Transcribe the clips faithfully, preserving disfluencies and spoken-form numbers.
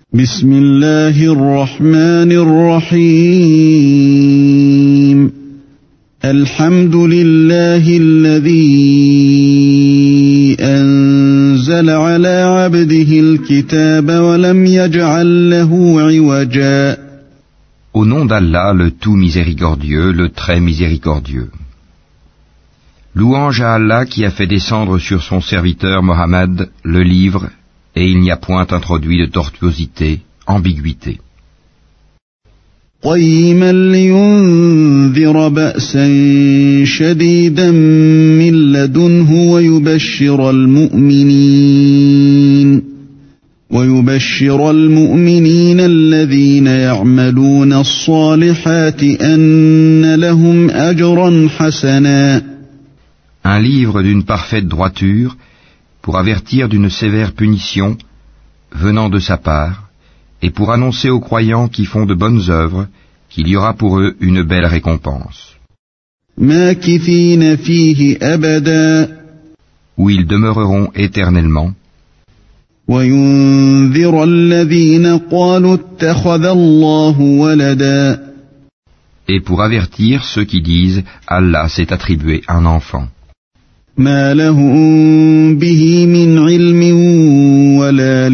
بسم الله الرحمن الرحيم الحمد لله الذي أنزل على عبده الكتاب ولم يجعل له عوجا. Au nom d'Allah, le tout miséricordieux, le très miséricordieux. Louange à Allah qui a fait descendre sur son serviteur Mohammed le livre, et il n'y a point introduit de tortuosité, ambiguïté. قيما لينذر بأسا شديدا من لدنه ويبشر المؤمنين ويبشر المؤمنين الذين يعملون الصالحات أن لهم أجرا حسنا. Un livre d'une parfaite droiture pour avertir d'une sévère punition venant de sa part et pour annoncer aux croyants qui font de bonnes œuvres qu'il y aura pour eux une belle récompense. ماكثين فيه أبدا. Où ils demeureront éternellement. وينذر الذين قالوا اتخذ الله ولدا. Et pour avertir ceux qui disent Allah s'est attribué un enfant. ما لهم به من علم ولا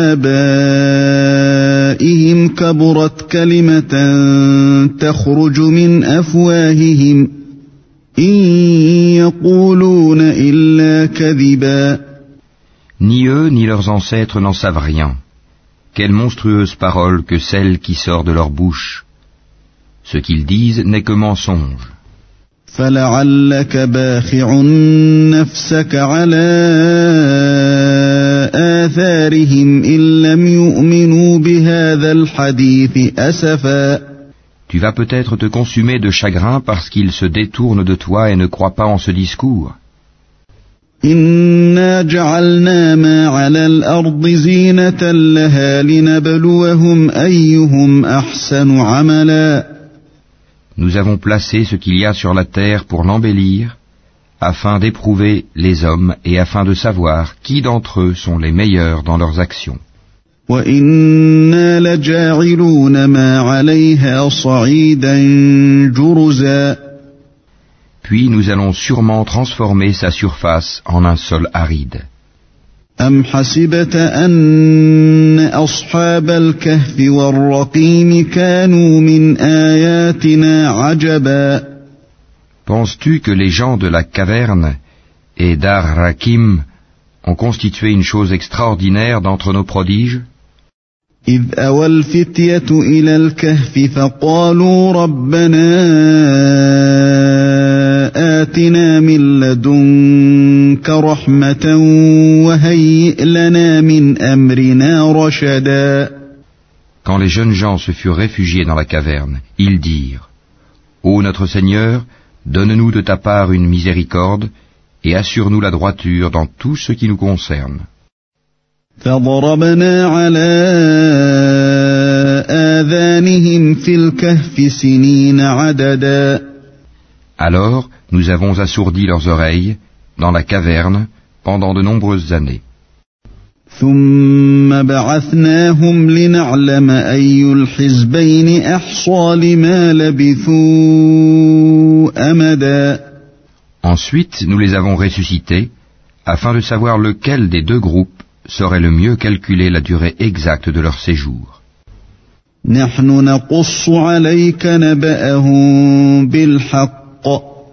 لآبائهم كبرت كلمة تخرج من أفواههم إن يقولون إلا كذبا. Ni eux ni leurs ancêtres n'en savent rien. Quelle monstrueuse parole que celle qui sort de leur bouche. Ce qu'ils disent n'est que mensonge. فلعلك باخع نفسك على آثارهم إن لم يؤمنوا بهذا الحديث أسفا. Tu vas peut-être te consumer de chagrin parce qu'ils se détournent de toi et ne croient pas en ce discours. إنا جعلنا ما على الأرض زينة لها لنبلوهم أيهم أحسن عملا. Nous avons placé ce qu'il y a sur la terre pour l'embellir, afin d'éprouver les hommes et afin de savoir qui d'entre eux sont les meilleurs dans leurs actions. وَإِنَّا لَجَاعِلُونَ مَا عَلَيْهَا صَعِيدًا جُرُزًا. Puis nous allons sûrement transformer sa surface en un sol aride. أَمْ حَسِبْتَ أَنَّ أَصْحَابَ الْكَهْفِ وَالرَّقِيمِ كَانُوا مِنْ آيَاتِنَا عَجَبًا. Penses-tu que les gens de la caverne et d'Ar-Rakim ont constitué une chose extraordinaire d'entre nos prodiges? إِذْ أَوَى الْفِتْيَةُ إِلَى الْكَهْفِ فَقَالُوا رَبَّنَا آتِنَا مِن لَّدُنكَ رَحْمَةً وَهَيِّئْ لَنَا مِنْ أَمْرِنَا رَشَدًا. Quand les jeunes gens se furent réfugiés dans la caverne, ils dirent: Ô notre Seigneur, donne-nous de ta part une miséricorde et assure-nous la droiture dans tout ce qui nous concerne. فَضَرَبْنَا عَلَى آذَانِهِمْ فِي الْكَهْفِ سِنِينَ عَدَدًا. Alors nous avons assourdi leurs oreilles dans la caverne pendant de nombreuses années. ثُمَّ بَعَثْنَاهُمْ لِنَعْلَمَ أَيُّ الْحِزْبَيْنِ أَحْصَىٰ لِمَا لَبِثُوا أَمَدًا. Ensuite nous les avons ressuscités afin de savoir lequel des deux groupes saurait le mieux calculer la durée exacte de leur séjour. نحن نقص عليك نبأهم بالحق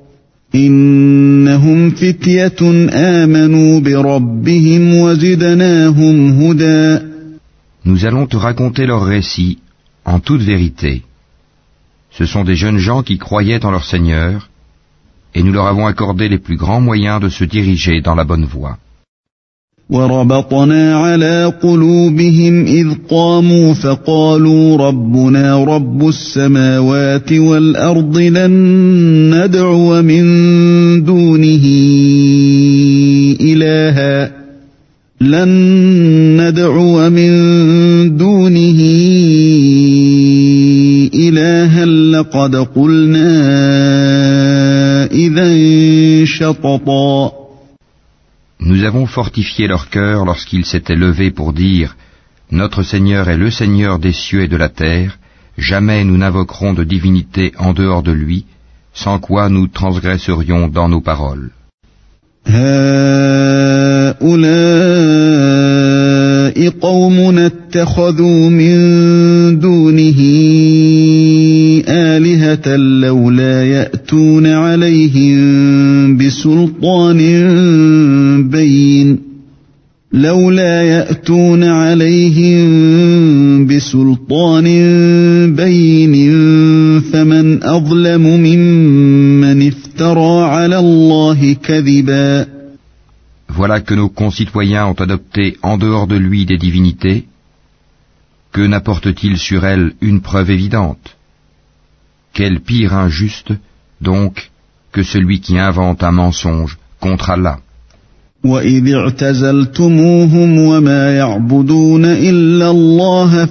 إنهم فتية آمنوا بربهم وزدناهم هدى. Nous allons te raconter leur récit en toute vérité. Ce sont des jeunes gens qui croyaient en leur Seigneur, et nous leur avons accordé les plus grands moyens de se diriger dans la bonne voie. وربطنا على قلوبهم إذ قاموا فقالوا ربنا رب السماوات والأرض لن ندعو من دونه إلها لن ندعو من دونه إلها لقد قلنا إذا شططا. Nous avons fortifié leur cœur lorsqu'ils s'étaient levés pour dire « Notre Seigneur est le Seigneur des cieux et de la terre, jamais nous n'invoquerons de divinité en dehors de lui, sans quoi nous transgresserions dans nos paroles. هؤلاء قوم اتخذوا من دونه آلهة لولا يأتون عليهم بسلطان بين لولا يأتون عليهم بسلطان بين فمن أظلم ممن افترى على الله كذبا. Voilà que nos concitoyens ont adopté en dehors de lui des divinités. Que n'apporte-t-il sur elles une preuve évidente? Quel pire injuste, donc, que celui qui invente un mensonge contre Allah. وَإِذِ اعْتَزَلْتُمُوهُمْ وَمَا يَعْبُدُونَ إِلَّا اللَّهَ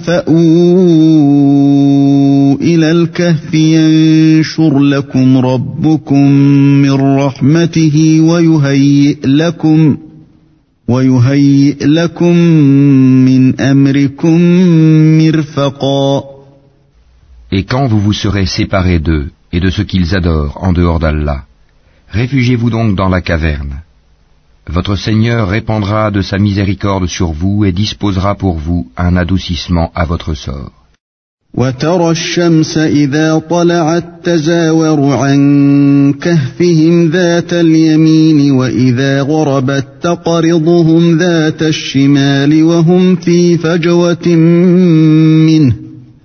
فَأْوُوا إِلَى الْكَهْفِ يَنشُرْ لَكُمْ رَبُّكُمْ مِنْ رَحْمَتِهِ وَيُهَيِّئْ لَكُمْ وَيُهَيِّئْ لَكُمْ مِنْ أَمْرِكُمْ مِرْفَقًا. Et quand vous vous serez séparés d'eux et de ce qu'ils adorent en dehors d'Allah, réfugiez-vous donc dans la caverne. Votre Seigneur répandra de sa miséricorde sur vous et disposera pour vous un adoucissement à votre sort. وَتَرَى الشَّمْسَ إِذَا طَلَعَتْ تَزَاوَرُ عَنْ كَهْفِهِمْ ذَاتَ الْيَمِينِ وَإِذَا غَرَبَتْ تَقْرِضُهُمْ ذَاتَ الشِّمَالِ وَهُمْ فِي فَجْوَةٍ مِّنْهُ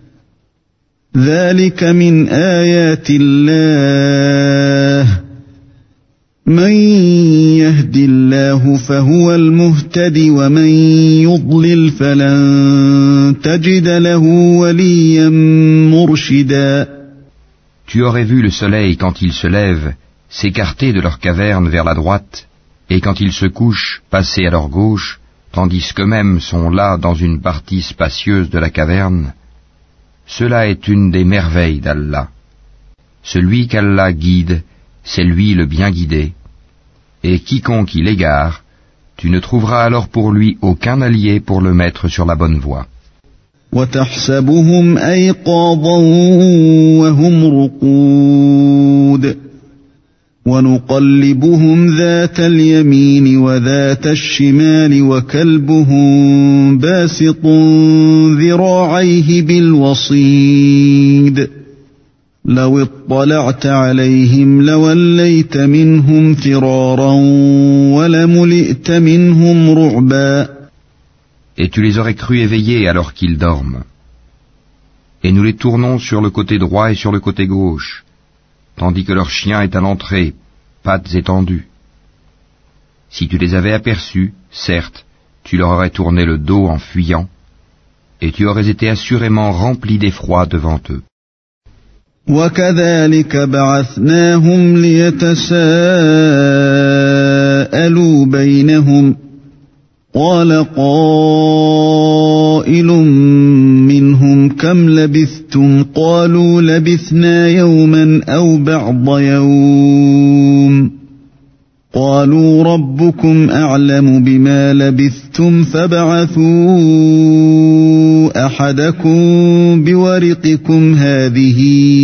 ذَلِكَ مِنْ آيَاتِ اللَّهِ مَنْ يَهْدِ اللَّهُ فَهُوَ الْمُهْتَدِ وَمَنْ يُضْلِلْ فَلَنْ تَجِدَ لَهُ وَلِيًّا مُرْشِدًا. Tu aurais vu le soleil quand il se lève s'écarter de leur caverne vers la droite, et quand il se couche passer à leur gauche, tandis qu'eux-mêmes sont là dans une partie spacieuse de la caverne. Cela est une des merveilles d'Allah. Celui qu'Allah guide, c'est lui le bien guidé. Et quiconque il égare, tu ne trouveras alors pour lui aucun allié pour le mettre sur la bonne voie. وَتَحْسَبُهُمْ أَيْقَاظًا وَهُمْ رُقُودٌ وَنُقَلِّبُهُمْ ذَاتَ الْيَمِينِ وَذَاتَ الشِّمَالِ وَكَلْبُهُمْ بَاسِطٌ ذِرَاعَيْهِ بِالْوَصِيدِ لَوِ اطَّلَعْتَ عَلَيْهِمْ لَوَلَّيْتَ مِنْهُمْ فِرَارًا وَلَمُلِئْتَ مِنْهُمْ رُعْبًا. Et tu les aurais crus éveillés alors qu'ils dorment. Et nous les tournons sur le côté droit et sur le côté gauche, tandis que leur chien est à l'entrée, pattes étendues. Si tu les avais aperçus, certes, tu leur aurais tourné le dos en fuyant, et tu aurais été assurément rempli d'effroi devant eux. وَكَذَلِكَ بَعَثْنَاهُمْ لِيَتَسَاءَلُوا بَيْنَهُمْ قَالَ قَائِلٌ مِّنْهُمْ كَمْ لَبِثْتُمْ قَالُوا لَبِثْنَا يَوْمًا أَوْ بَعْضَ يَوْمٍ قَالُوا رَبُّكُمْ أَعْلَمُ بِمَا لَبِثْتُمْ فَابْعَثُوا أَحَدَكُمْ بِوَرِقِكُمْ هَذِهِ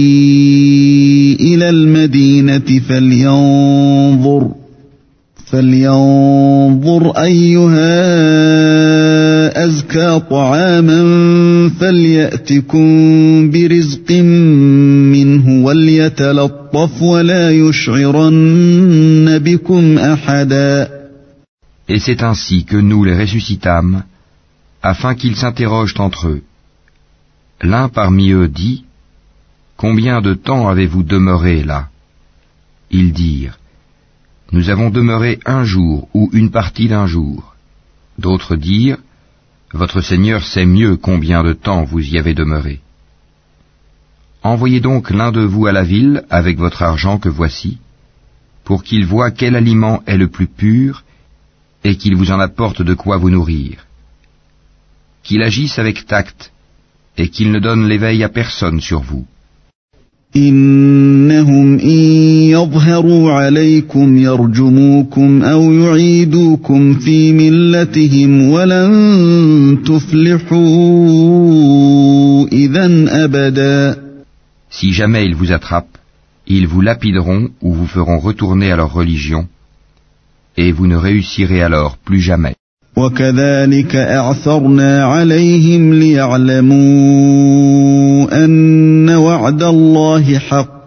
إِلَى الْمَدِينَةِ فَلْيَنظُرْ فَلْيَنظُرْ أَيُّهَا أَزْكَى طَعَامًا فَلْيَأْتِكُمْ بِرِزْقٍ مِّنْهُ وَلْيَتَلَطَّفْ وَلَا يُشْعِرَنَّ بِكُمْ أَحَدًا. Et c'est ainsi que nous les ressuscitâmes, afin qu'ils s'interrogent entre eux. L'un parmi eux dit, « Combien de temps avez-vous demeuré là ?» Ils dirent, « Nous avons demeuré un jour ou une partie d'un jour. » D'autres dirent, « Votre Seigneur sait mieux combien de temps vous y avez demeuré. » Envoyez donc l'un de vous à la ville avec votre argent que voici, pour qu'il voie quel aliment est le plus pur et qu'il vous en apporte de quoi vous nourrir. Qu'il agisse avec tact et qu'il ne donne l'éveil à personne sur vous. إنهم إن يظهروا عليكم يرجموكم أو يعيدوكم في ملتهم ولن تفلحوا إذا أبدا. Si jamais ils vous attrapent, ils vous lapideront ou vous feront retourner à leur religion, et vous ne réussirez alors plus jamais. وكذلك أعثرنا عليهم ليعلموا أن وعد الله حق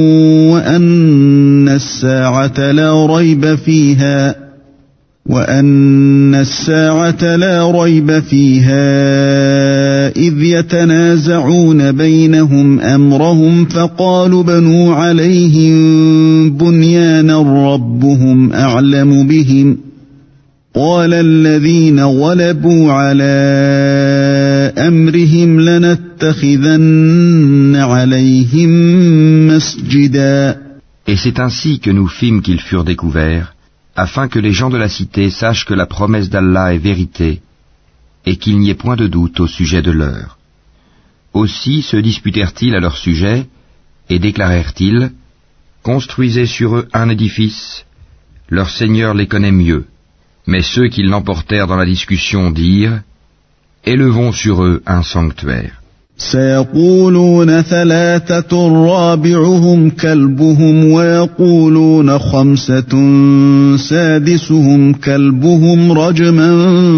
وأن الساعة لا ريب فيها وأن الساعة لا ريب فيها إذ يتنازعون بينهم أمرهم فقالوا بنوا عليهم بنيانا ربهم أعلم بهم قال الذين غلبوا على أمرهم لنتخذن عليهم مسجدا. Et c'est ainsi que nous fîmes qu'ils furent découverts, afin que les gens de la cité sachent que la promesse d'Allah est vérité, et qu'il n'y ait point de doute au sujet de leur. Aussi se disputèrent-ils à leur sujet, et déclarèrent-ils, construisez sur eux un édifice, leur Seigneur les connaît mieux. Mais ceux qui l'emportèrent dans la discussion dirent, élevons sur eux un sanctuaire. سيقولون ثلاثة رابعهم كلبهم ويقولون خمسة سادسهم كلبهم رجما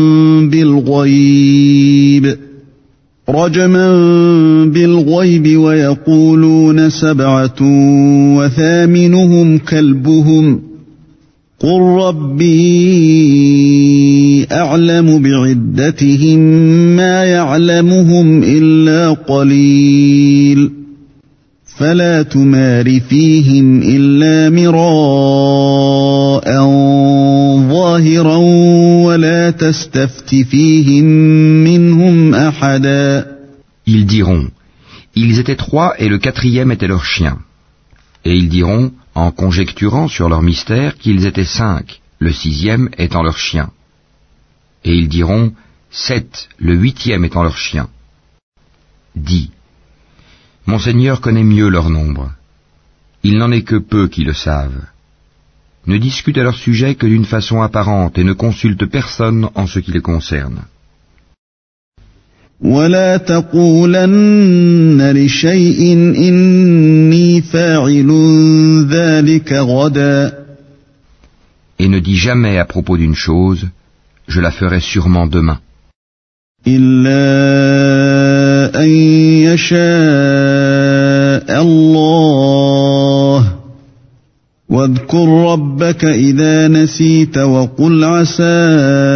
بالغيب رجما بالغيب ويقولون سبعة وثامنهم كلبهم قل ربي أعلم بعدتهم ما يعلمهم إلا قليل فلا تمار فيهم إلا مراء ظاهرا ولا تستفت فيهم منهم أحدا. Ils diront, ils étaient trois et le quatrième était leur chien. Et ils diront, en conjecturant sur leur mystère, qu'ils étaient cinq, le sixième étant leur chien. Et ils diront, sept, le huitième étant leur chien. Dis, mon Seigneur connaît mieux leur nombre. Il n'en est que peu qui le savent. Ne discute à leur sujet que d'une façon apparente et ne consulte personne en ce qui les concerne. ولا تقولن لشيء إني فاعل ذلك غدا. Et ne dis jamais à propos d'une chose, je la ferai sûrement demain. إلا أن يشاء الله واذكر ربك إذا نسيت وقل عسى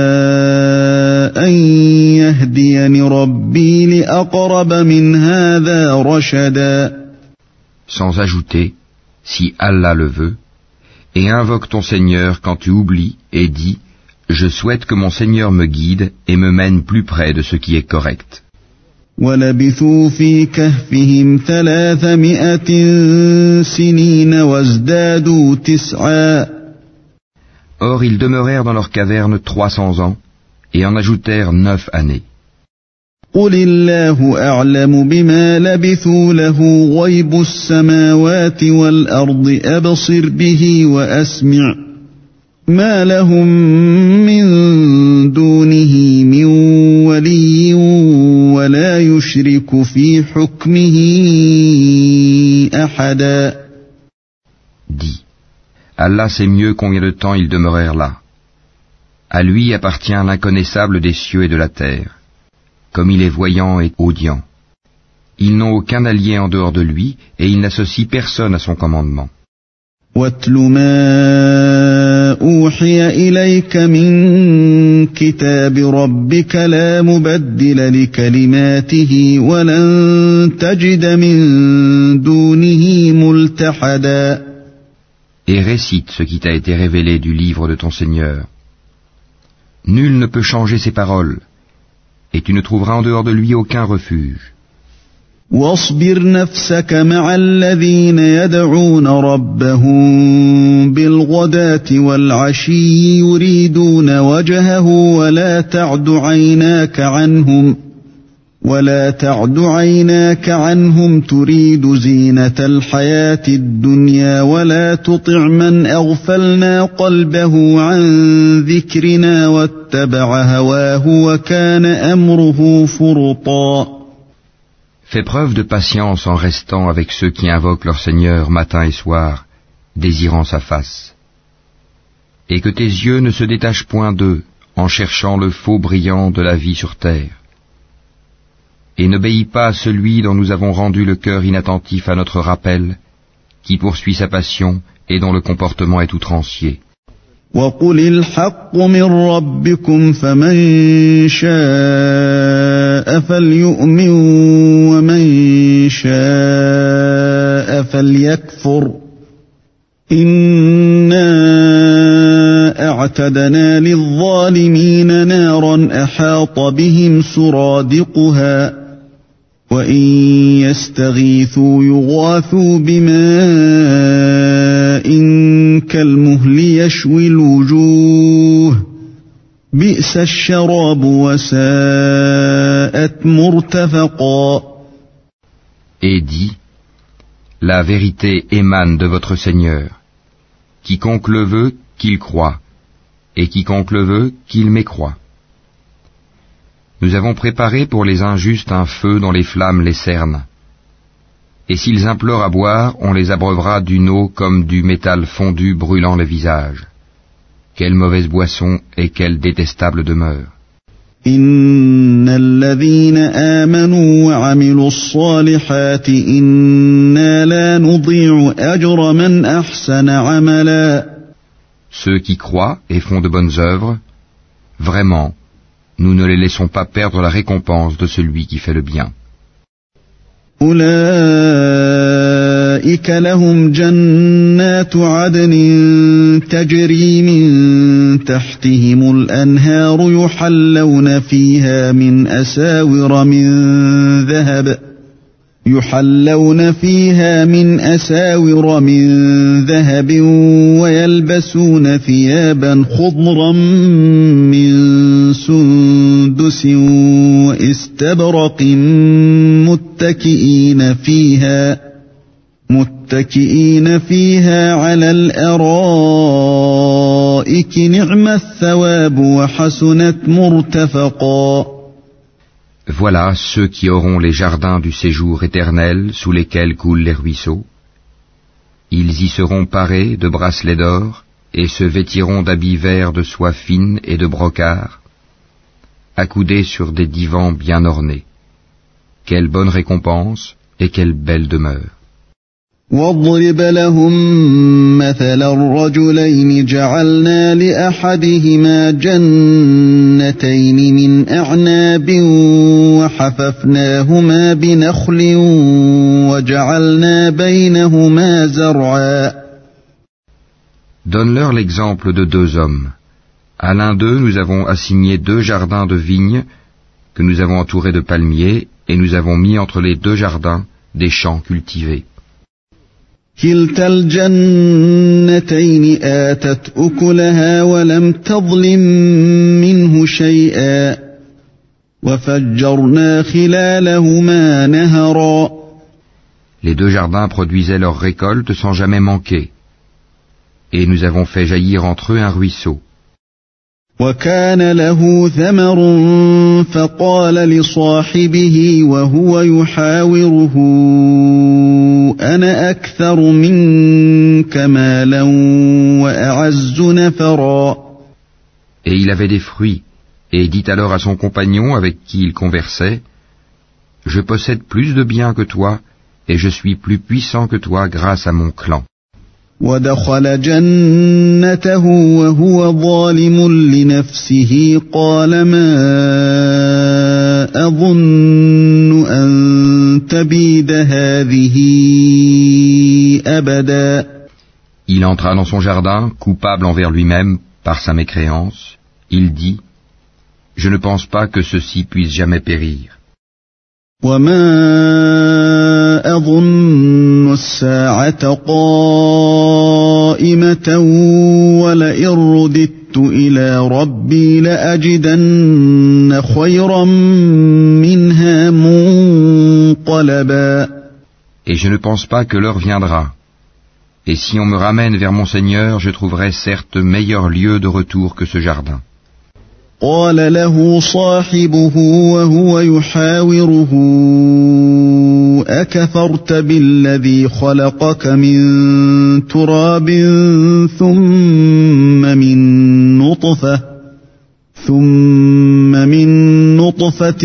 أن يهديني ربي لأقرب من هذا رشدا. Sans ajouter, si Allah le veut, et invoque ton Seigneur quand tu oublies et dis, je souhaite que mon Seigneur me guide et me mène plus près de ce qui est correct. وَلَبِثُوا فِي كَهْفِهِمْ ثَلَاثَمِائَةٍ سِنِينَ وَازْدَادُوا تِسْعًا. Or ils demeurèrent dans leur caverne trois cents ans, et en ajoutèrent neuf années. قُلِ اللَّهُ أَعْلَمُ بِمَا لَبِثُوا لَهُ غَيْبُ السَّمَاوَاتِ وَالْأَرْضِ أَبْصِرْ بِهِ وَأَسْمِعْ مَا لَهُم مِّن دُونِهِ مِن وَلِيٍّ وَلَا يُشْرِكُ فِي حُكْمِهِ أَحَدًا. Dis, Allah sait mieux combien de temps ils demeurèrent là. À lui appartient l'inconnaissable des cieux et de la terre, comme il est voyant et audient. Ils n'ont aucun allié en dehors de lui, et il n'associe personne à son commandement. وَاتْلُ مَا أُوحِيَ إِلَيْكَ مِنْ كِتَابِ رَبِّكَ لَا مُبَدِّلَ لِكَلِمَاتِهِ وَلَنْ تَجِدَ مِنْ دُونِهِ مُلْتَحَدًا. Et récite ce qui t'a été révélé du livre de ton Seigneur. Nul ne peut changer ses paroles, et tu ne trouveras en dehors de lui aucun refuge. واصبر نفسك مع الذين يدعون ربهم بالغداة والعشي يريدون وجهه ولا تعد عيناك عنهم ولا تعد عيناك عنهم تريد زينة الحياة الدنيا ولا تطع من أغفلنا قلبه عن ذكرنا واتبع هواه وكان أمره فرطا. Fais preuve de patience en restant avec ceux qui invoquent leur Seigneur matin et soir, désirant sa face. Et que tes yeux ne se détachent point d'eux en cherchant le faux brillant de la vie sur terre. Et n'obéis pas à celui dont nous avons rendu le cœur inattentif à notre rappel, qui poursuit sa passion et dont le comportement est outrancier. وَقُلِ الْحَقُّ مِنْ رَبِّكُمْ فَمَنْ شَاءَ فَلْيُؤْمِنْ وَمَنْ شَاءَ فَلْيَكْفُرْ إِنَّا أَعْتَدْنَا لِلظَّالِمِينَ نَارًا أَحَاطَ بِهِمْ سُرَادِقُهَا وَإِنْ يَسْتَغِيثُوا يُغَاثُوا بِمَاءٍ كَالْمُهْلِ يَشْوِي الْوُجُوهَ بِئْسَ الشَّرَابُ وَسَاءَتْ مُرْتَفَقًا. Et dis, la vérité émane de votre Seigneur. Quiconque le veut, qu'il croie, et quiconque le veut, qu'il mécroie. Nous avons préparé pour les injustes un feu dont les flammes les cernent. Et s'ils implorent à boire, on les abreuvera d'une eau comme du métal fondu brûlant le visage. Quelle mauvaise boisson et quelle détestable demeure. إن الذين آمنوا وعملوا الصالحات إنا لا نضيع أجر من أحسن عملا. Ceux qui croient et font de bonnes œuvres, vraiment, nous ne les laissons pas perdre la récompense de celui qui fait le bien. أولئك لهم جنات عدن تجري من تحتهم الأنهار يحلون فيها من أساور من ذهب يحلون فيها من أساور من ذهب ويلبسون ثيابا خضرا من سندس واستبرق متكئين فيها متكئين فيها على الأرائك نعم الثواب وحسنت مرتفقا. Voilà ceux qui auront les jardins du séjour éternel sous lesquels coulent les ruisseaux. Ils y seront parés de bracelets d'or et se vêtiront d'habits verts de soie fine et de brocart, accoudés sur des divans bien ornés. Quelle bonne récompense et quelle belle demeure. واضرب لهم مثلا الرجلين جعلنا لأحدهما جنتين من أعناب وحففناهما بنخل وجعلنا بينهما زرعا. Donne-leur l'exemple de deux hommes. À l'un d'eux, nous avons assigné deux jardins de vignes que nous avons entourés de palmiers et nous avons mis entre les deux jardins des champs cultivés. كلتا الجنتين آتت أكلها ولم تظلم منه شيئا وفجرنا خلالهما نهرا. Les deux jardins produisaient leur récolte sans jamais manquer, et nous avons fait jaillir entre eux un ruisseau. وكان له ثمر فقال لصاحبه وهو يحاوره أنا أكثر منك مالا وأعز نفرا. Et il avait des fruits, et dit alors à son compagnon avec qui il conversait, je possède plus de biens que toi, et je suis plus puissant que toi grâce à mon clan. ودخل جنته وهو ظالم لنفسه قال ما أظن أن تبيد هذه أبدا. Il entra dans son jardin, coupable envers lui-même par sa mécréance. Il dit, je ne pense pas que ceci puisse jamais périr. وما أظن الساعة قائمة ولئن رددت إلى ربي لأجدن خيرا منها منقلبا. Et je ne pense pas que l'heure viendra. Et si on me ramène vers mon Seigneur, je trouverai certes meilleur lieu de retour que ce jardin. قال له صاحبه وهو يحاوره أكفرت بالذي خلقك من تراب ثم من نطفة ثم من نطفة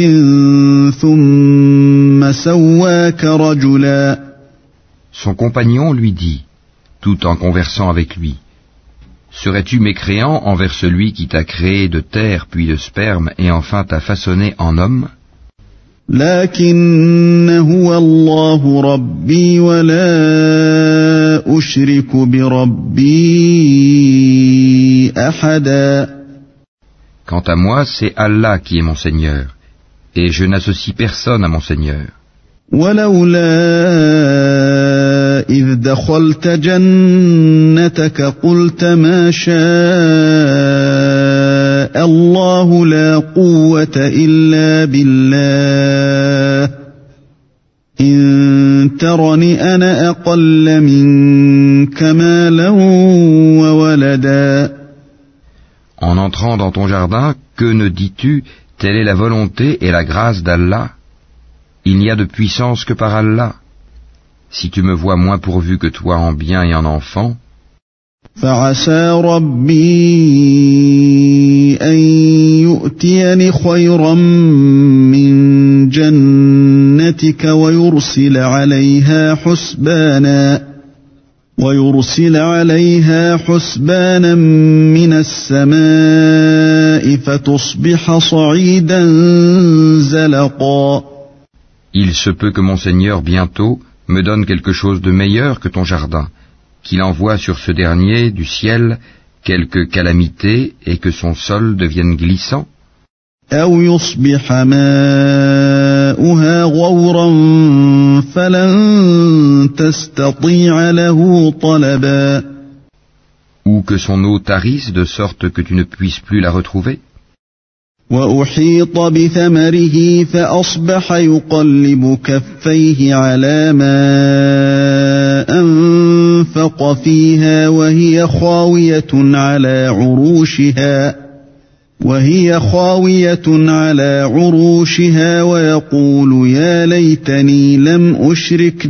ثم سواك رجلا. Son compagnon lui dit, tout en conversant avec lui, serais-tu mécréant envers celui qui t'a créé de terre puis de sperme et enfin t'a façonné en homme? لكن هو الله ربي ولا أشرك بربي أحدا. Quant à moi, c'est Allah qui est mon Seigneur, et je n'associe personne à mon Seigneur. ولولا إذ دخلت جنتك قلت ما شاء الله لا قوة إلا بالله إن ترني أنا أقل منك مالا وولدا. En entrant dans ton jardin, que ne dis-tu, telle est la volonté et la grâce d'Allah? Il n'y a de puissance que par Allah. Si tu me vois moins pourvu que toi en bien et en enfants, فعسى ربي أن يؤتيني خيرا من جنتك ويرسل عليها حسبانا ويرسل عليها حسبانا من السماء فتصبح صعيدا زلقا. il se peut que mon Seigneur bientôt me donne quelque chose de meilleur que ton jardin, qu'il envoie sur ce dernier du ciel quelque calamité et que son sol devienne glissant. أو يصبح ماؤها غورا فلن تستطيع له طلبا. Ou que son eau tarisse de sorte que tu ne puisses plus la retrouver. وأحيط بثمره فأصبح يقلب كفيه على ما أنفق فيها وهي خاوية على عروشها وهي خاوية على عروشها ويقول يا ليتني لم أشرك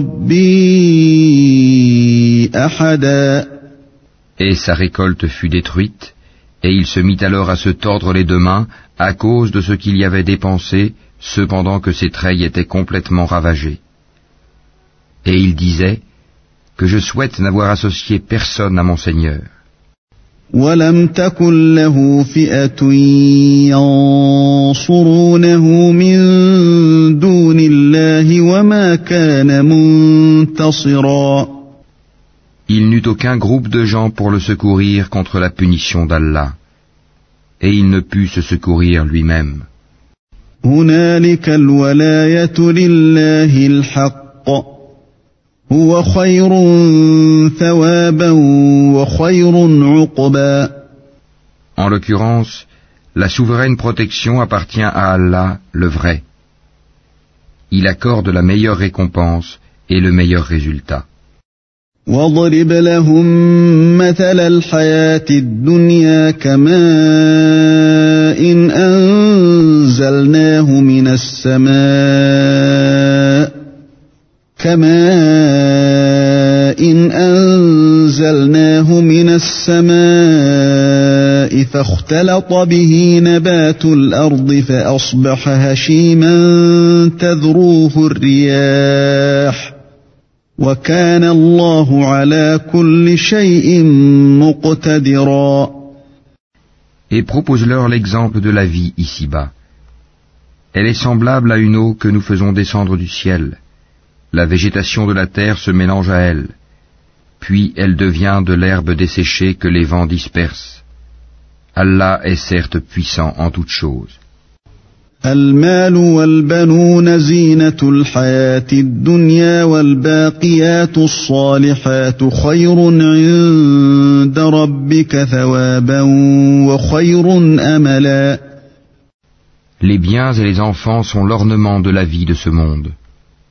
بربي أحدا. Et sa récolte fut détruite, et il se mit alors à se tordre les deux mains à cause de ce qu'il y avait dépensé, cependant que ses treilles étaient complètement ravagées. Et il disait, que je souhaite n'avoir associé personne à mon Seigneur. وَلَمْ تَكُنْ لَهُ فِئَةٌ يَنصُرُونَهُ مِنْ دُونِ اللَّهِ وَمَا كَانَ مُنْتَصِرًا. Il n'eut aucun groupe de gens pour le secourir contre la punition d'Allah, et il ne put se secourir lui-même. هُنَالِكَ الْوَلَايَةُ لِلَّهِ الْحَقِّ هُوَ خَيْرٌ ثَوَابًا وَخَيْرٌ عُقْبًا. En l'occurrence, la souveraine protection appartient à Allah, le vrai. Il accorde la meilleure récompense et le meilleur résultat. وَاضْرِبْ لَهُم مَّثَلَ الْحَيَاةِ الدُّنْيَا كَمَاءٍ أَنزَلْنَاهُ مِنَ السَّمَاءِ كَمَاءٍ أَنزَلْنَاهُ مِنَ السَّمَاءِ فَاخْتَلَطَ بِهِ نَبَاتُ الْأَرْضِ فَأَصْبَحَ هَشِيمًا تَذْرُوهُ الرِّيَاحُ وَكَانَ اللَّهُ عَلَى كُلِّ شَيْءٍ مُقْتَدِرًا. Et propose-leur l'exemple de la vie ici-bas. Elle est semblable à une eau que nous faisons descendre du ciel. La végétation de la terre se mélange à elle, puis elle devient de l'herbe desséchée que les vents dispersent. Allah est certes puissant en toutes choses. المال والبنون زينة الحياة الدنيا والباقيات الصالحات خير عند ربك ثوابا وخير أملا. Les biens et les enfants sont l'ornement de la vie de ce monde.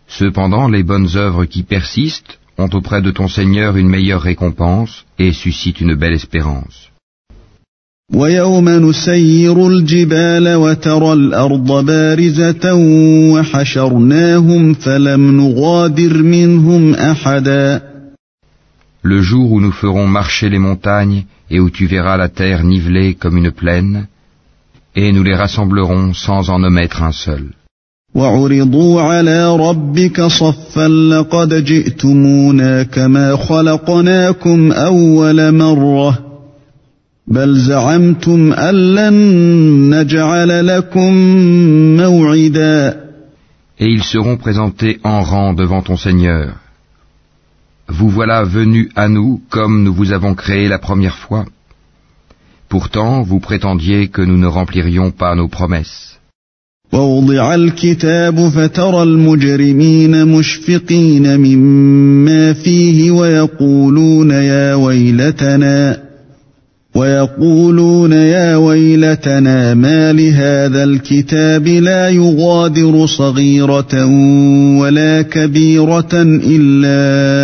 Cependant, les bonnes œuvres qui persistent ont auprès de ton Seigneur une meilleure récompense et suscitent une belle espérance. ويوم نسير الجبال وترى الأرض بارزة وحشرناهم فلم نغادر منهم أحدا. Le jour où nous ferons marcher les montagnes et où tu verras la terre nivelée comme une plaine, et nous les rassemblerons sans en omettre un seul. وعرضوا على ربك صفا لقد جئتمونا كما خلقناكم أول مرة بل زعمتم أن لن نجعل لكم موعدا. Et ils seront présentés en rang devant ton Seigneur. Vous voilà venus à nous comme nous vous avons créé la première fois. Pourtant, vous prétendiez que nous ne remplirions pas nos promesses. ووضع الكتاب فترى المجرمين مشفقين مما فيه ويقولون يا ويلتنا ويقولون يا ويلتنا ما لهذا الكتاب لا يغادر صغيرة ولا كبيرة إلا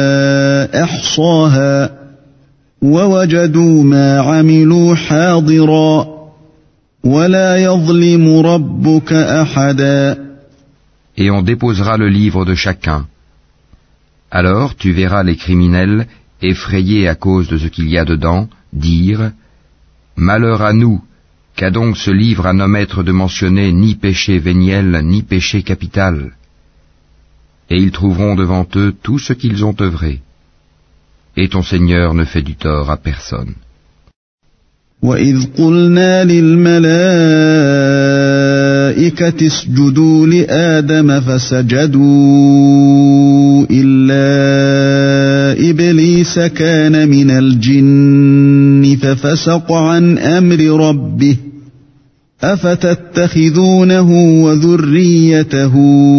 أحصاها ووجدوا ما عملوا حاضرا ولا يظلم ربك أحدا. Et on déposera le livre de chacun. Alors tu verras les criminels, effrayés à cause de ce qu'il y a dedans, dire « Malheur à nous, qu'a donc ce livre à n'omettre de mentionner ni péché véniel, ni péché capital ?» Et ils trouveront devant eux tout ce qu'ils ont œuvré. Et ton Seigneur ne fait du tort à personne. وَإِذْ قُلْنَا لِلْمَلَائِكَةِ اسْجُدُوا لِآدَمَ فَسَجَدُوا إِلَّا إِبْلِيسَ كَانَ مِنَ الْجِنِّ فَفَسَقَ عَنْ أَمْرِ رَبِّهِ أَفَتَتَّخِذُونَهُ وَذُرِّيَّتَهُ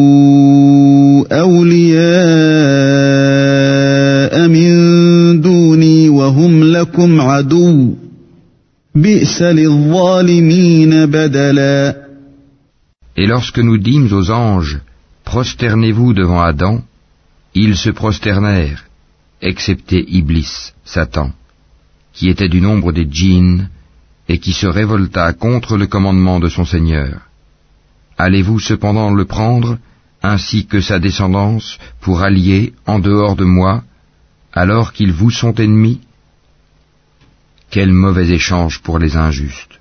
أَوْلِيَاءَ مِنْ دُونِي وَهُمْ لَكُمْ عَدُوٌّ بِئْسَ لِلظَّالِمِينَ بَدَلًا. Et lorsque nous dîmes aux anges, prosternez-vous devant Adam, ils se prosternèrent, excepté Iblis, Satan, qui était du nombre des djinns et qui se révolta contre le commandement de son Seigneur. Allez-vous cependant le prendre, ainsi que sa descendance, pour alliés en dehors de moi, alors qu'ils vous sont ennemis? Quel mauvais échange pour les injustes.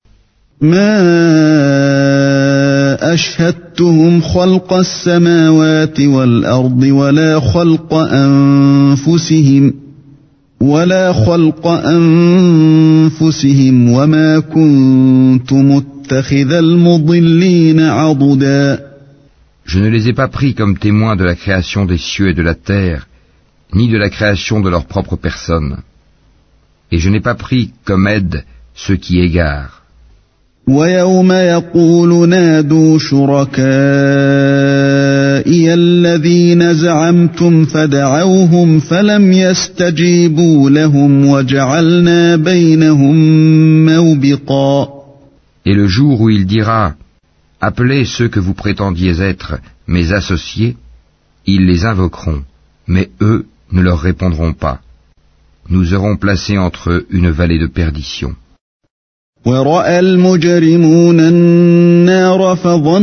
ما أشهدتهم خلق السماوات والأرض ولا خلق أنفسهم ولا خلق أنفسهم وما كنت متخذ المضلين عضدا. Je ne les ai pas pris comme témoins de la création des cieux et de la terre, ni de la création de leur propre personne. Et je n'ai pas pris comme aide ceux qui égarent. وَيَوْمَ يَقُولُ نَادُوا شُرَكَائِيَ الَّذِينَ زَعَمْتُمْ فَدَعَوْهُمْ فَلَمْ يَسْتَجِيبُوا لَهُمْ وَجَعَلْنَا بَيْنَهُمْ مَوْبِقًا. Et le jour où il dira, appelez ceux que vous prétendiez être mes associés, ils les invoqueront, mais eux ne leur répondront pas. Nous aurons placé entre eux une vallée de perdition. وَرَأَى الْمُجْرِمُونَ النَّارَ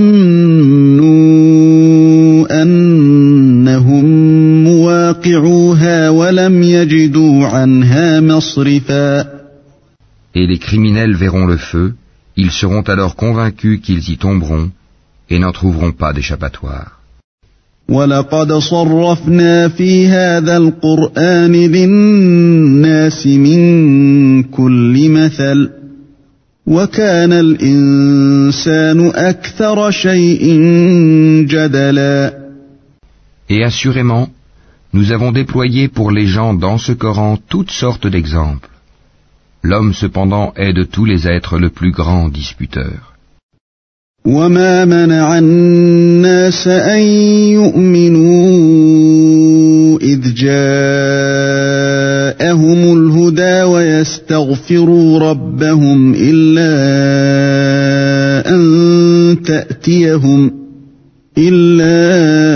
فَظَنُّوا أَنَّهُمْ مُوَاقِعُوهَا وَلَمْ يَجِدُوا عَنْهَا مَصْرِفًا. Et les criminels verront le feu, ils seront alors convaincus qu'ils y tomberont et n'en trouveront pas d'échappatoire. وَلَقَدْ صَرَّفْنَا فِي هَذَا الْقُرْآنِ لِلنَّاسِ مِنْ كُلِّ مَثَلٍ وَكَانَ الْإِنسَانُ أَكْثَرَ شَيْءٍ جَدَلًا. Et assurément, nous avons déployé pour les gens dans ce Coran toutes sortes d'exemples. L'homme cependant est de tous les êtres le plus grand disputeur. وَمَا مَنَعَ النَّاسَ أَن يُؤْمِنُوا إِذْ جَاءَهُمُ الْهُدَى وَيَسْتَغْفِرُوا رَبَّهُمْ إِلَّا أَن تَأْتِيَهُمْ إلا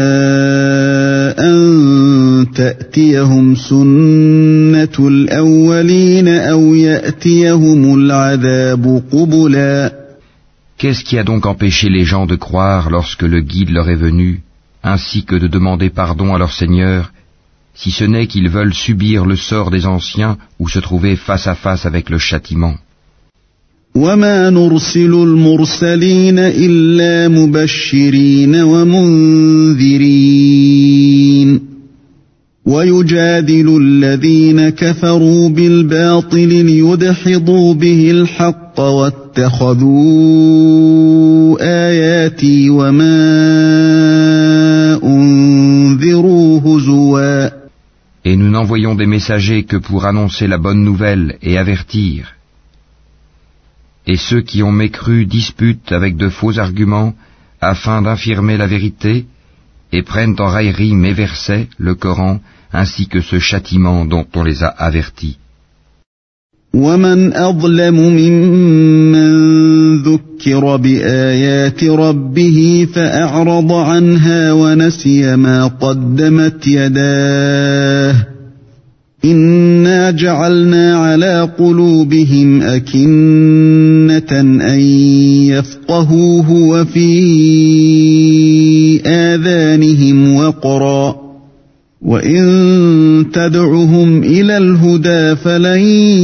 أن تأتيهم سنة الأولين أو يأتيهم العذاب قبلا. Qu'est-ce qui a donc empêché les gens de croire lorsque le guide leur est venu, ainsi que de demander pardon à leur Seigneur, si ce n'est qu'ils veulent subir le sort des anciens ou se trouver face à face avec le châtiment? وما نرسل المرسلين إلا مبشرين ومنذرين ويجادل الذين كفروا بالباطل ليدحضوا به الحق واتخذوا آياتي وما أنذروا هزوا. Et nous n'envoyons des messagers que pour annoncer la bonne nouvelle et avertir. Et ceux qui ont mécru disputent avec de faux arguments afin d'infirmer la vérité et prennent en raillerie mes versets, le Coran, ainsi que ce châtiment dont on les a avertis. وَمَنْ أَظْلَمُ مِمَّنْ ذُكِّرَ بِآيَاتِ رَبِّهِ فَأَعْرَضَ عَنْهَا وَنَسِيَ مَا قَدَّمَتْ يَدَاهُ إِنَّا جَعَلْنَا عَلَى قُلُوبِهِمْ أَكِنَّةً أَنْ يَفْقَهُوهُ وَفِي آذَانِهِمْ وَقْرًا وَإِنْ تَدْعُهُمْ إِلَى الْهُدَى فَلَنْ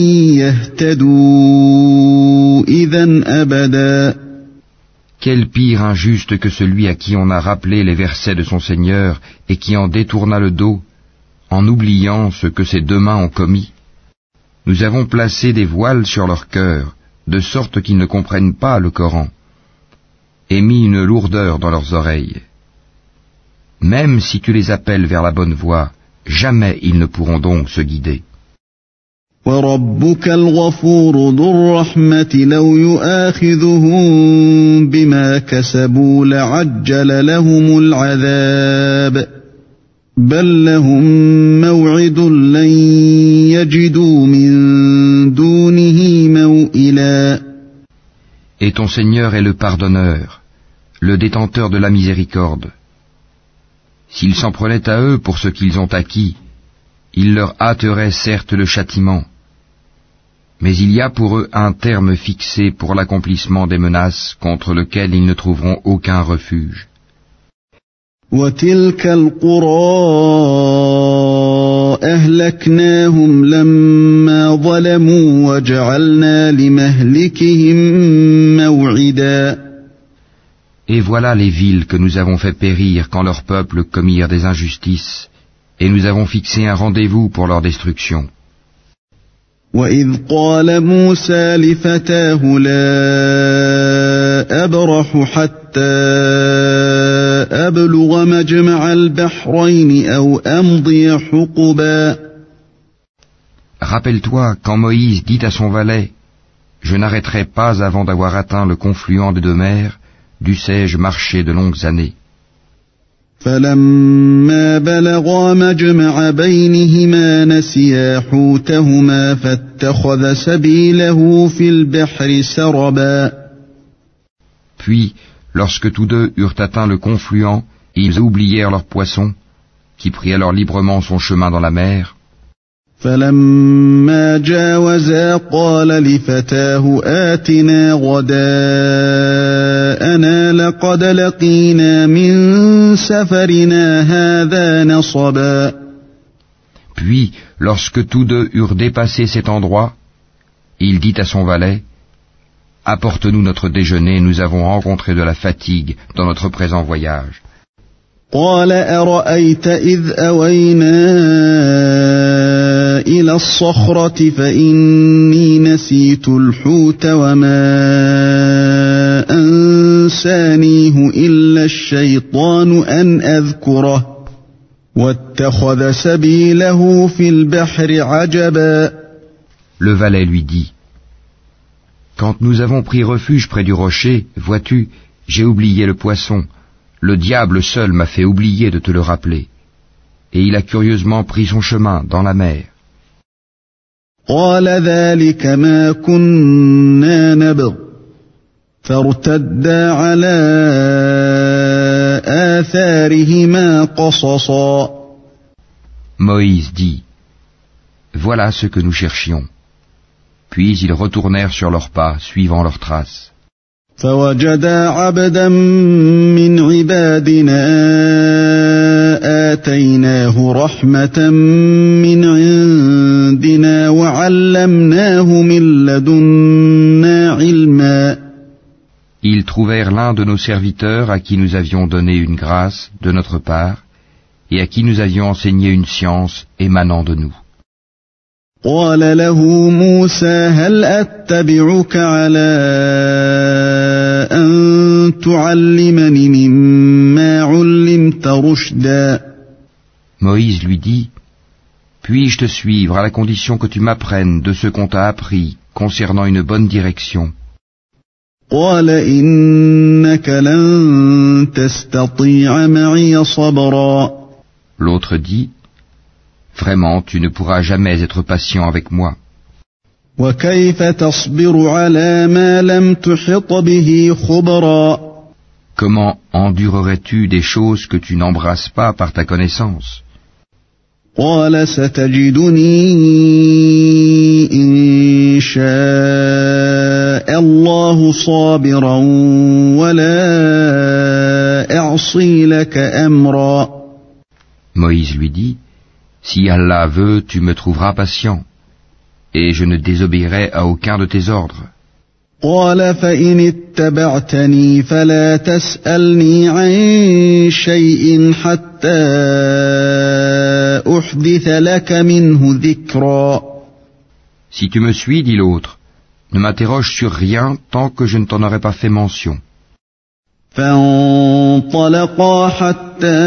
يَهْتَدُوا إِذًا أَبَدًا. Quel pire injuste que celui à qui on a rappelé les versets de son Seigneur et qui en détourna le dos, en oubliant ce que ses deux mains ont commis. Nous avons placé des voiles sur leur cœur, de sorte qu'ils ne comprennent pas le Coran, et mis une lourdeur dans leurs oreilles. Même si tu les appelles vers la bonne voie, jamais ils ne pourront donc se guider. وَرَبُّكَ الْغَفُورُ ذُو الرَّحْمَةِ لَوْ يُؤَاخِذُهُم بِمَا كَسَبُوا لَعَجَّلَ لَهُمُ الْعَذَابَ بَل لَّهُم مَّوْعِدٌ لَّن يَجِدُوا مِن دُونِهِ مَوْئِلًا. Et ton Seigneur est le pardonneur, le détenteur de la miséricorde. S'ils s'en prenaient à eux pour ce qu'ils ont acquis, il leur hâterait certes le châtiment. Mais il y a pour eux un terme fixé pour l'accomplissement des menaces contre lesquelles ils ne trouveront aucun refuge. وَتِلْكَ الْقُرَىٰ أَهْلَكْنَاهُمْ لَمَّا ظَلَمُوا وَجَعَلْنَا لِمَهْلِكِهِم مَّوْعِدًا. Et voilà les villes que nous avons fait périr quand leurs peuples commirent des injustices, et nous avons fixé un rendez-vous pour leur destruction. وَإِذْ قَالَ مُوسَى لِفَتَاهُ لَا أَبْرَحُ حَتَّى أَبْلُغَ مَجْمَعَ الْبَحْرَيْنِ أَوْ أَمْضِيَ حُقُبًا. Rappelle-toi quand Moïse dit à son valet, « Je n'arrêterai pas avant d'avoir atteint le confluent des deux mers, dussé-je marcher de longues années. » فَلَمَّا بَلَغَا مَجْمَعَ بَيْنِهِمَا نَسِيَا حُوتَهُمَا فَاتَّخَذَ سَبِيلَهُ فِي الْبَحْرِ سَرَبًا. Puis, lorsque tous deux eurent atteint le confluent, ils oublièrent leur poisson, qui prit alors librement son chemin dans la mer. فَلَمَّا جَاوَزَا قَالَ لِفَتَاهُ آتِنَا غَدَاءَنَا لَقَدْ لَقِينَا مِنْ سَفَرِنَا هَذَا نَصَبًا. Puis, lorsque tous deux eurent dépassé cet endroit, il dit à son valet, « Apporte-nous notre déjeuner, nous avons rencontré de la fatigue dans notre présent voyage. » قال أرأيت إذ أوينا إلى الصخرة فإني نسيت الحوت وما أنسانيه إلا الشيطان أن أذكره واتخذ سبيله في البحر عجبا. Le valet lui dit, « Quand nous avons pris refuge près du rocher, vois-tu, j'ai oublié le poisson. Le diable seul m'a fait oublier de te le rappeler. Et il a curieusement pris son chemin dans la mer. » قال ذلك ما كنا نبغ فارتدا على آثارهما قصصا. Moïse dit, voilà ce que nous cherchions. Puis ils retournèrent sur leurs pas, suivant leurs traces. فوجدا عبدا من عبادنا آتيناه رحمة من عندنا وعلمناه من لدنا علما. Ils trouvèrent l'un de nos serviteurs à qui nous avions donné une grâce de notre part et à qui nous avions enseigné une science émanant de nous. قال له موسى هل أتبعك على أن تعلمني مما علمت رشدا. Moïse lui dit, puis-je te suivre à la condition que tu m'apprennes de ce qu'on t'a appris concernant une bonne direction? قال إنك لن تستطيع معي صبرا. L'autre dit, vraiment, tu ne pourras jamais être patient avec moi. وكيف تصبر على ما لم تحط به خبرا. Comment endurerais-tu des choses que tu n'embrasses pas par ta connaissance? قال ستجدني إن شاء الله صابرا ولا أعصي لك أمرا. Moïse lui dit, si Allah veut, tu me trouveras patient, et je ne désobéirai à aucun de tes ordres. قال فإن اتبعتني فلا تسألني عن شيء حتى أحدث لك منه ذكرا. Si tu me suis, dit l'autre, ne m'interroge sur rien tant que je ne t'en aurai pas fait mention. فانطلقا حتى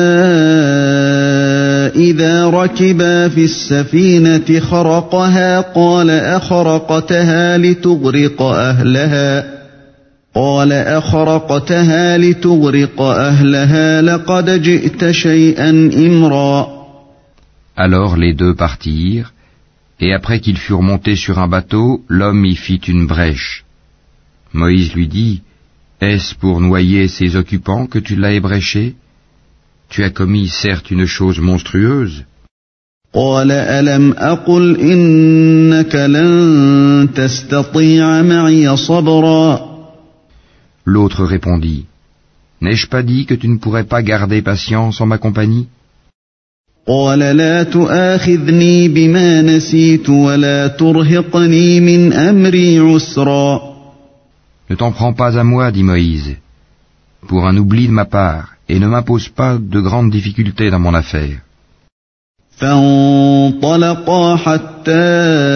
إذا ركبا في السفينة خرقها قال أخرقتها لتغرق أهلها قال أخرقتها لتغرق أهلها لقد جئت شيئا إمرا. Alors les deux partirent, et après qu'ils furent montés sur un bateau, l'homme y fit une brèche. Moïse lui dit, est-ce pour noyer ses occupants que tu l'as ébréché? Tu as commis certes une chose monstrueuse. قال ألم أقل إنك لن تستطيع معي صبرا. L'autre répondit, n'ai-je pas dit que tu ne pourrais pas garder patience en ma compagnie? قال لا تؤاخذني بما نسيت ولا ترهقني من أمري عسرا. Ne t'en prends pas à moi, dit Moïse, pour un oubli de ma part, et ne m'impose pas de grandes difficultés dans mon affaire. فانطلقا حتى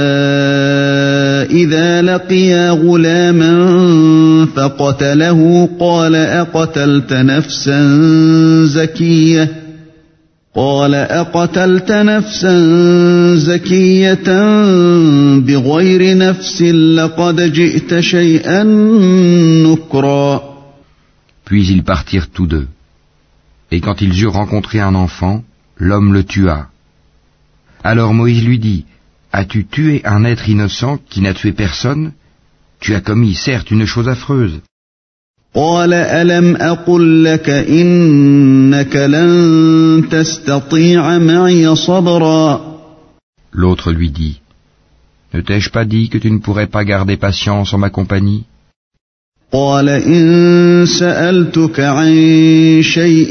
إذا لقيا غلاما فقتله قال أقتلت نفسا زكية قال أقتلت نفسا زكية بغير نفس لقد جئت شيئا نكرا. Puis ils partirent tous deux. Et quand ils eurent rencontré un enfant, l'homme le tua. Alors Moïse lui dit, as-tu tué un être innocent qui n'a tué personne? Tu as commis certes une chose affreuse. قال ألم أقل لك إنك لن تستطيع معي صبرا. L'autre lui dit, ne t'ai-je pas dit que tu ne pourrais pas garder patience en ma compagnie? قال إن سألتك عن شيء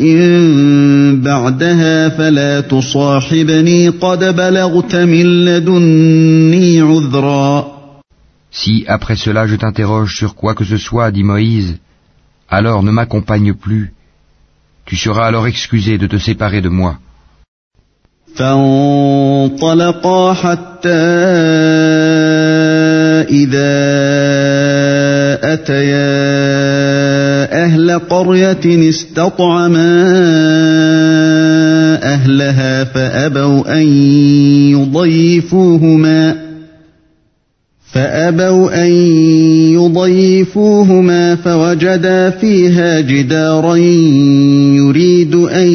بعدها فلا تصاحبني قد بلغت من لدني عذرا. Si après cela je t'interroge sur quoi que ce soit, dit Moïse, alors ne m'accompagne plus. Tu seras alors excusé de te séparer de moi. فانطلقا حتى إذا أتيا أهل قرية استطعما أهلها فأبوا أن يضيفوهما فأبوا أن يضيفوهما فوجدا فيها جدارا يريد أن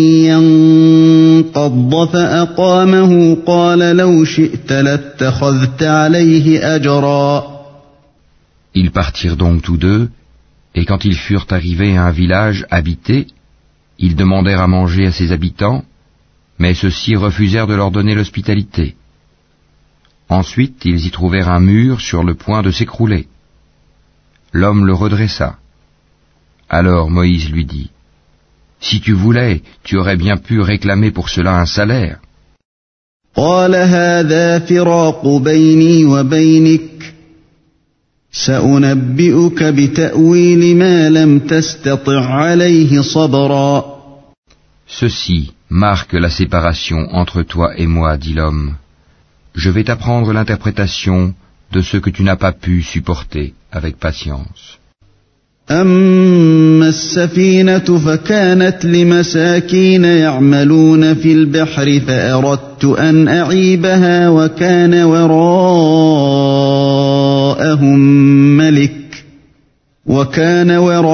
ينقض فأقامه قال لو شئت لاتخذت عليه أجرا. Ils partirent donc tous deux, et quand ils furent arrivés à un village habité, Ils demandèrent à manger à ses habitants, mais ceux-ci refusèrent de leur donner l'hospitalité. Ensuite, ils y trouvèrent un mur sur le point de s'écrouler. L'homme le redressa. Alors Moïse lui dit, « Si tu voulais, tu aurais bien pu réclamer pour cela un salaire. » قال هذا فراق بيني وبينك سأنبئك بتأويل ما لم تستطع عليه صبرا. Ceci marque la séparation entre toi et moi, dit l'homme. Je vais t'apprendre l'interprétation de ce que tu n'as pas pu supporter avec patience. أما السفينة فكانت لمساكين يعملون في البحر فأردت أن أعيبها وكان وراءهم ملك وكان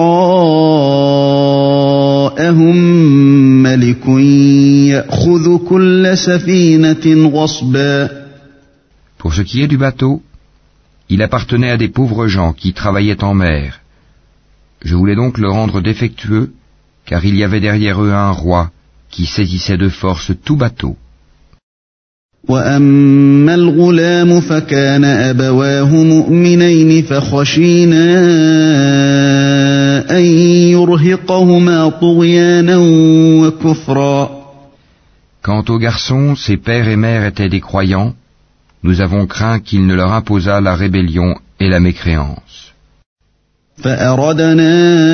وراءهم ملك يأخذ كل سفينة غصبا. Pour ce qui est du bateau, il appartenait à des pauvres gens qui travaillaient en mer. Je voulais donc le rendre défectueux, car il y avait derrière eux un roi qui saisissait de force tout bateau. وأما الغلام فكان أبواه مؤمنين فخشينا أن يرهقهما طغيانا وكفرا. Quant aux garçons, ses pères et mères étaient des croyants. Nous avons craint qu'il ne leur imposât la rébellion et la mécréance. فأردنا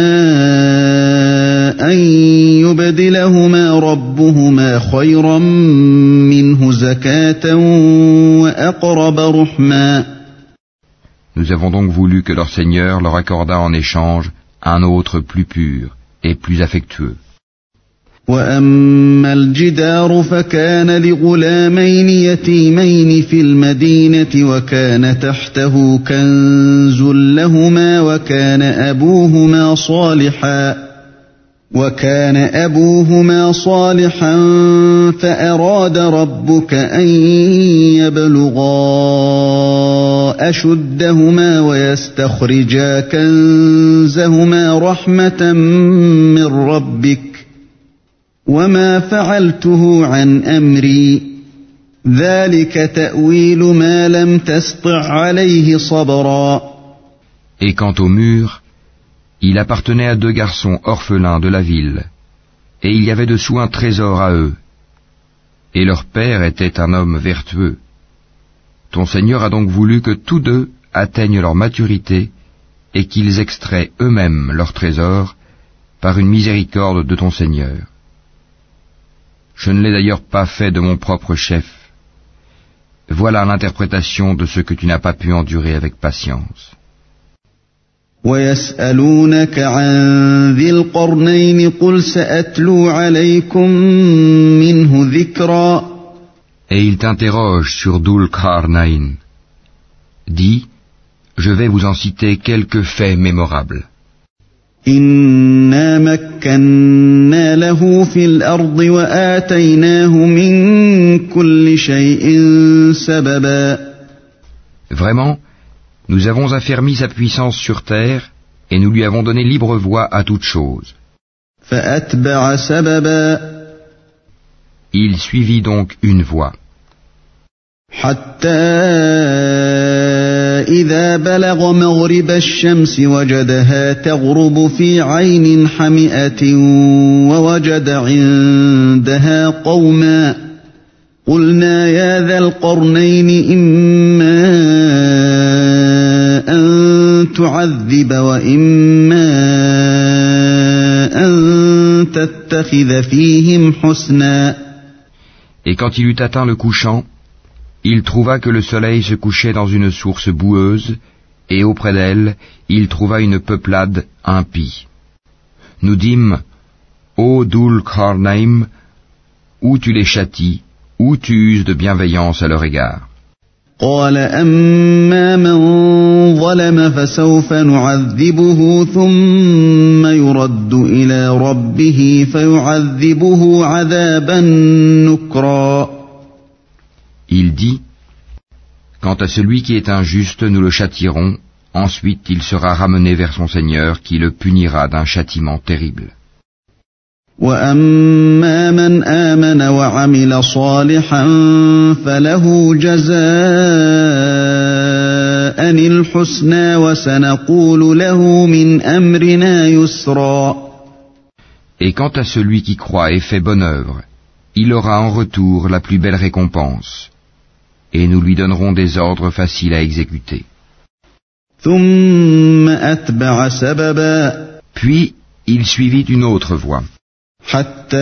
أن يبدلهما ربهما خيرا منه زكاة وأقرب رحما. Nous avons donc voulu que leur Seigneur leur accordât en échange un autre plus pur et plus affectueux. وأما الجدار فكان لغلامين يتيمين في المدينة وكان تحته كنز لهما وكان أبوهما صالحا وكان أبوهما صالحا فأراد ربك أن يبلغا أشدهما ويستخرجا كنزهما رحمة من ربك وما فعلته عن أمري ذلك تأويل ما لم تسطع عليه صبرا. Et quant au mur, il appartenait à deux garçons orphelins de la ville, et il y avait dessous un trésor à eux. Et leur père était un homme vertueux. Ton Seigneur a donc voulu que tous deux atteignent leur maturité et qu'ils extraient eux-mêmes leur trésor par une miséricorde de ton Seigneur. Je ne l'ai d'ailleurs pas fait de mon propre chef. Voilà l'interprétation de ce que tu n'as pas pu endurer avec patience. وَيَسْأَلُونَكَ عَنْ ذِي الْقَرْنَيْنِ قُلْ سَأَتْلُو عَلَيْكُمْ مِنْهُ ذِكْرًا. Et il t'interroge sur Dhul Qarnayn. Dis, je vais vous en citer quelques faits mémorables. إِنَّا مَكَّنَّا لَهُ فِي الْأَرْضِ وَآتَيْنَاهُ مِنْ كُلِّ شَيْءٍ سَبَبًا. Vraiment, nous avons affermi sa puissance sur terre et nous lui avons donné libre voie à toute chose. فَأَتْبَعَ سَبَبًا. Il suivit donc une voie. حتى إذا بلغ مغرب الشمس وجدها تغرب في عين حمئة ووجد عندها قوما قلنا يا ذا القرنين إما أن تعذب وإما أن تتخذ فيهم حسنا. Et quand il eut atteint le couchant, il trouva que le soleil se couchait dans une source boueuse, et auprès d'elle, il trouva une peuplade impie. Nous dîmes, ô Dhul Qarnayn, ou tu les châties, ou tu uses de bienveillance à leur égard. قال أما من ظلم فسوف نعذبه ثم يرد إلى ربه فيعذبه عذابا نكرا. Il dit, quant à celui qui est injuste, nous le châtierons, ensuite il sera ramené vers son Seigneur qui le punira d'un châtiment terrible. وأما من آمن وعمل صالحا فله جزاء الحسنى وسنقول له من أمرنا يسرا. Et quant à celui qui croit et fait bonne œuvre, il aura en retour la plus belle récompense, et nous lui donnerons des ordres faciles à exécuter. ثم أتبع سببا. Puis il suivit une autre voie. حتى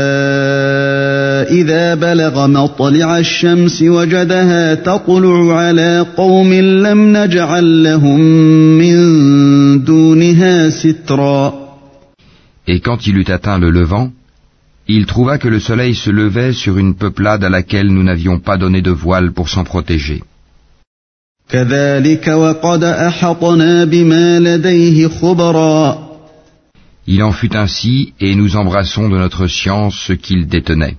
إذا بلغ مطلع الشمس وجدها تطلع على قوم لم نجعل لهم من دونها سترا. Et quand il eut atteint le levant, il trouva que le soleil se levait sur une peuplade à laquelle nous n'avions pas donné de voile pour s'en protéger. كذلك وقد أحطنا بما لديه خبرا. Il en fut ainsi, et nous embrassons de notre science ce qu'il détenait.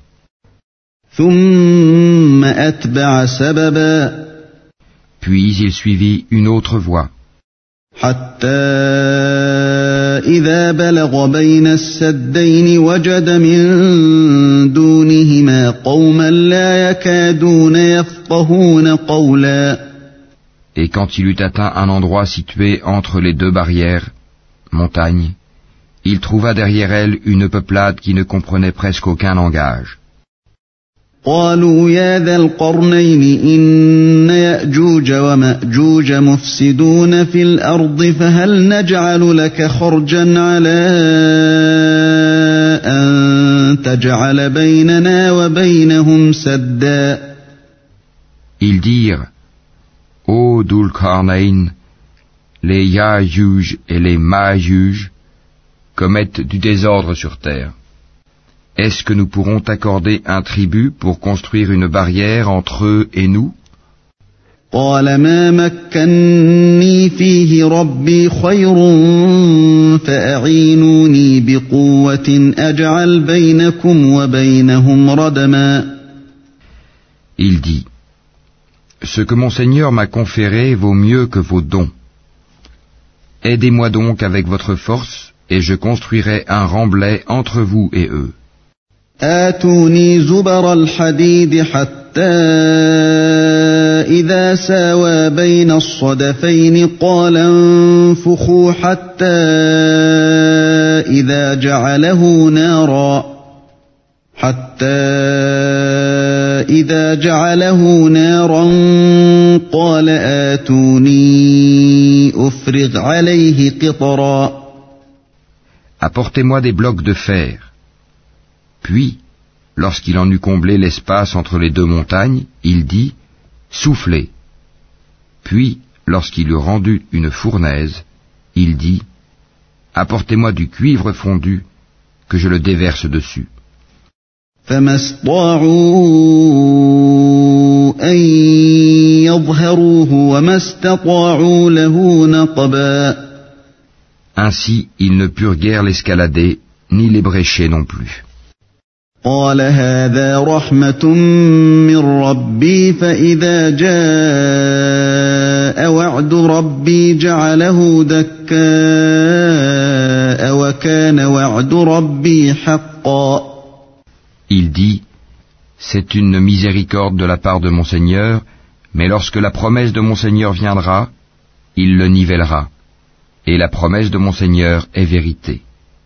ثم أتبع سببا. Puis il suivit une autre voie. حتى إذا بلغ بين السدين وجد من دونهما قوما لا يكادون يفقهون قولا. Et quand il eut atteint un endroit situé entre les deux barrières, montagnes, il trouva derrière elle une peuplade qui ne comprenait presque aucun langage. قالوا يا ذا القرنين إن يأجوج ومأجوج مفسدون في الأرض فهل نجعل لك خرجا على أن تجعل بيننا وبينهم سدا. Ils dirent, ô Dhul-Qarnayn, les Ya'juj et les Ma'juj commettent du désordre sur terre. Est-ce que nous pourrons t'accorder un tribut pour construire une barrière entre eux et nous? قال ما مكني فيه ربي خير فأعينوني بقوة أجعل بينكم وبينهم ردما. Il dit, ce que mon Seigneur m'a conféré vaut mieux que vos dons. Aidez-moi donc avec votre force, et je construirai un remblai entre vous et eux. آتوني زبر الحديد حتى إذا ساوى بين الصدفين قال انفخوا حتى إذا جعله نارا حتى إذا جعله نارا قال آتوني أفرغ عليه قطرا. Apportez-moi des blocs de fer. Puis, lorsqu'il en eut comblé l'espace entre les deux montagnes, il dit, soufflez. Puis, lorsqu'il eut rendu une fournaise, il dit, apportez-moi du cuivre fondu, que je le déverse dessus. فما استطاعوا أن يظهروه وما استطاعوا له نقبا. Ainsi, ils ne purent guère l'escalader, ni l'ébrécher non plus. قال هذا رحمة من ربي فإذا جاء وعد ربي جعله دكاء وكان وعد ربي حقا. Il dit, c'est une miséricorde de la part de mon Seigneur, mais lorsque la promesse de mon Seigneur viendra, il le nivellera. Et la promesse de mon Seigneur est vérité.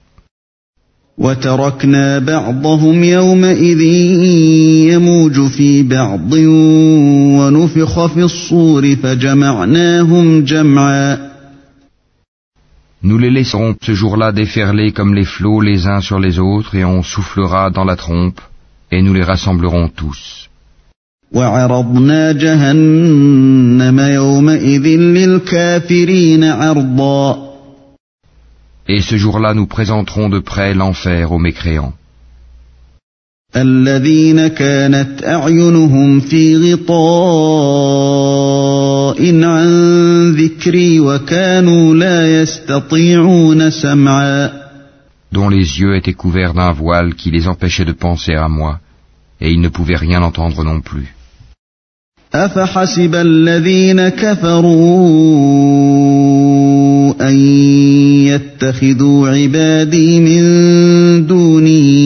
وتركنا بعضهم يومئذ يموج في بعض ونفخ في الصور فجمعناهم جمعا. Nous les laisserons ce jour-là déferler comme les flots les uns sur les autres, et on soufflera dans la trompe, et nous les rassemblerons tous. وعرضنا جهنم يومئذ للكافرين عرضا. Et ce jour-là nous présenterons de près l'enfer aux mécréants. الذين كانت أعينهم في غطاء عن ذكري وكانوا لا يستطيعون سمعا. Dont les yeux étaient couverts d'un voile qui les empêchait de penser à moi, et ils ne pouvaient rien entendre non plus. أفحسب الذين كفروا أن يتخذوا عبادي من دوني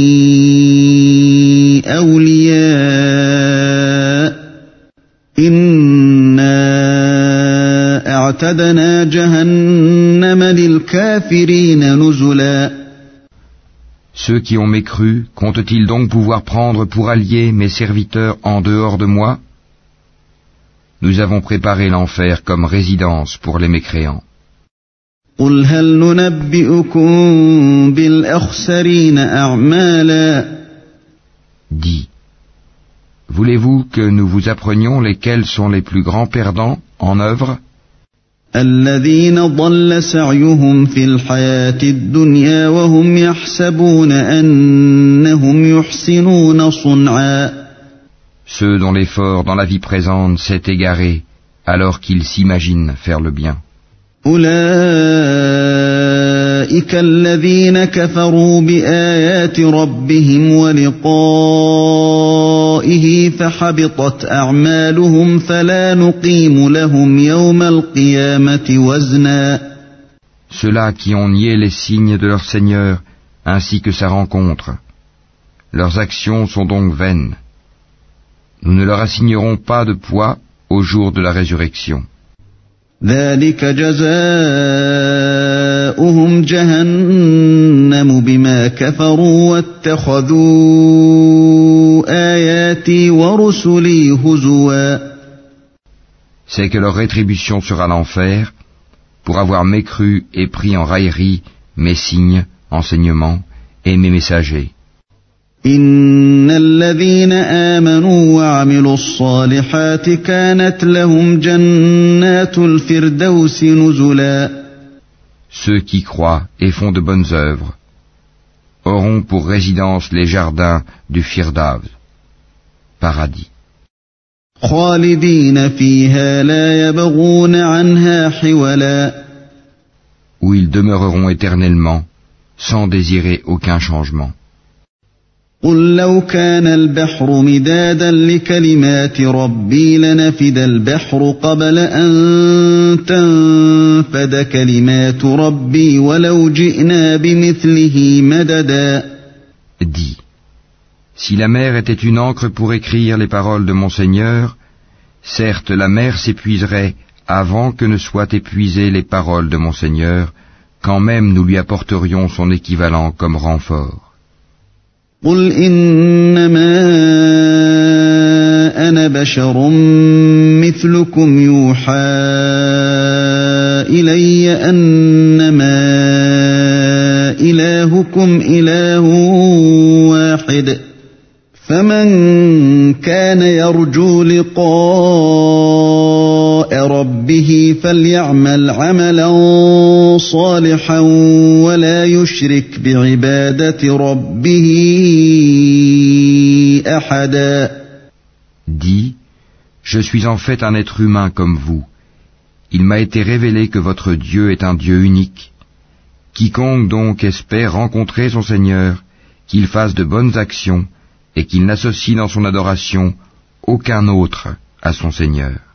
وأعتدنا جهنم للكافرين نزلا. Ceux qui ont mécru, comptent-ils donc pouvoir prendre pour alliés mes serviteurs en dehors de moi? Nous avons préparé l'enfer comme résidence pour les mécréants. قل هل ننبئكم بالأخسرين أعمالا. Dis, voulez-vous que nous vous apprenions lesquels sont les plus grands perdants en œuvre? الذين ضل سعيهم في الحياة الدنيا وهم يحسبون أنهم يحسنون صنعا. Ceux dont l'effort dans la vie présente s'est égaré alors qu'ils s'imaginent faire le bien. أولئك الذين كفروا بآيات ربهم ولقائه فحبطت أعمالهم فلا نقيم لهم يوم القيامة وزنا. Ceux-là qui ont nié les signes de leur Seigneur ainsi que sa rencontre, leurs actions sont donc vaines. Nous ne leur assignerons pas de poids au jour de la résurrection. ذلك جزاؤهم جهنم بما كفروا واتخذوا آياتي ورسلي هزوا. C'est que leur rétribution sera l'enfer pour avoir mécru et pris en raillerie mes signes, enseignements et mes messagers. إن الذين آمنوا وعملوا الصالحات كانت لهم جنات الفردوس نزلا. Ceux qui croient et font de bonnes œuvres auront pour résidence les jardins du Firdaus, paradis. خالدين فيها لا يبغون عنها حولا. Où ils demeureront éternellement sans désirer aucun changement. قل لو كان البحر مدادا لكلمات ربي لنفد البحر قبل أن تنفد كلمات ربي ولو جئنا بمثله مددا. Dis, si la mer était une encre pour écrire les paroles de mon Seigneur, certes la mer s'épuiserait avant que ne soient épuisées les paroles de mon Seigneur, quand même nous lui apporterions son équivalent comme renfort. قل إنما أنا بشر مثلكم يوحى إلي أنما إلهكم إله واحد فمن كان يرجو لقاء ربه فليعمل عملا صالحا ولا يشرك بعبادة ربه أحدا. Dis, je suis en fait un être humain comme vous. Il m'a été révélé que votre Dieu est un Dieu unique. Quiconque donc espère rencontrer son Seigneur, qu'il fasse de bonnes actions et qu'il n'associe dans son adoration aucun autre à son Seigneur.